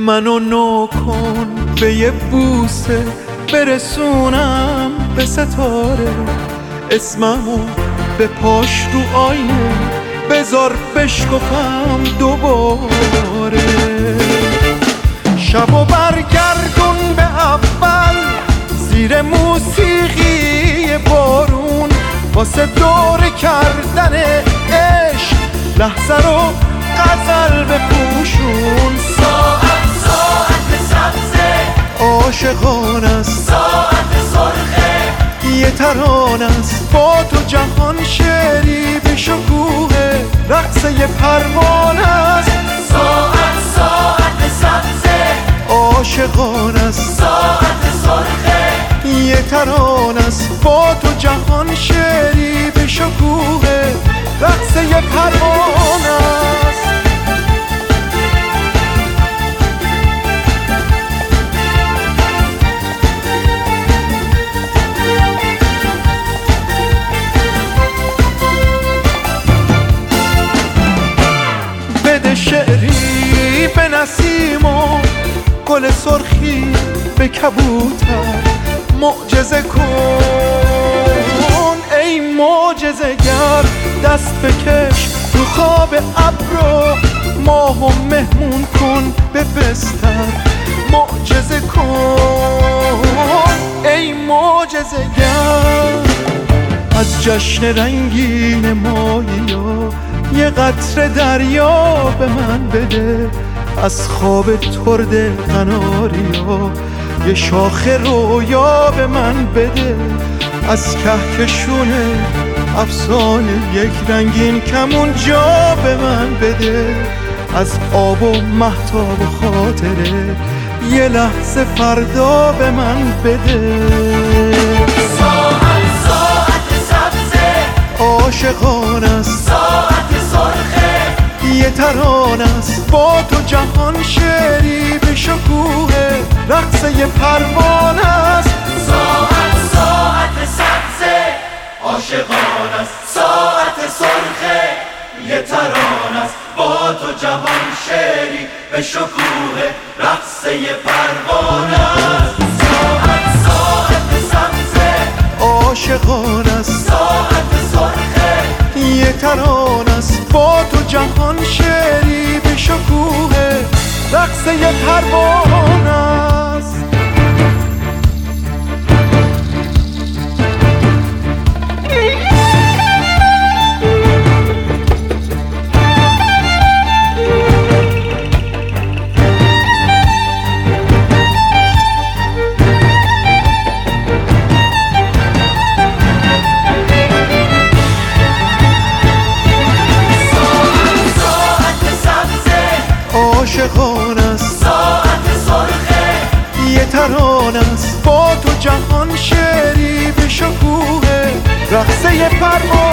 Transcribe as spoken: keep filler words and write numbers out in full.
منو نو کن به یه بوسه برسونم به ستاره، اسممو به پاش رو آینه بذار بشکفم دوباره. شبو برگردون به اول زیر موسیقی بارون، واسه دور کردن عشق لحظه رو غزل بپوشون. ساعت ساعت سبزه عاشقان است، ساعت سرخه یه ترانه است با تو جهان شعری به شکوه رقص یه پروانه است. ساعت ساعت سبزه عاشقان است، ساعت سرخه یه ترانه است با تو جهان شعری به شکوه رقص یه پروانه است. بده شعری به نسیم و گل سرخی به کبوتر، معجزه کن ای معجزه گر، دست بکش رو خواب ابرو ماهو مهمون کن به بستر. معجزه کن ای معجزه گر، از جشن رنگین ماهیا یه قطره دریا به من بده، از خواب ترد قناریا یه شاخه رویا به من بده، از کهکشون افسانه یک رنگین کمون جا به من بده، از آب و مهتاب و خاطره یه لحظه فردا به من بده. ساعت ساعت سبزه عاشقان است، ساعت سرخه یه ترانه است با تو جهان شعری به شکوه رقص یه پروانه است. ساعت ساعت سبزه عاشقان است، ساعت سرخه یه ترانه است با تو جهان شعری به شکوه رقص یه پروانه است. ساعت ساعت سبزه عاشقان است، ساعت سرخه یه ترانه است با تو جهان شعری به شکوه رقص یه پروانه است. عاشقان است، ساعت سرخه یه ترانه است با تو جهان شعری به شکوه رقص یه پروانه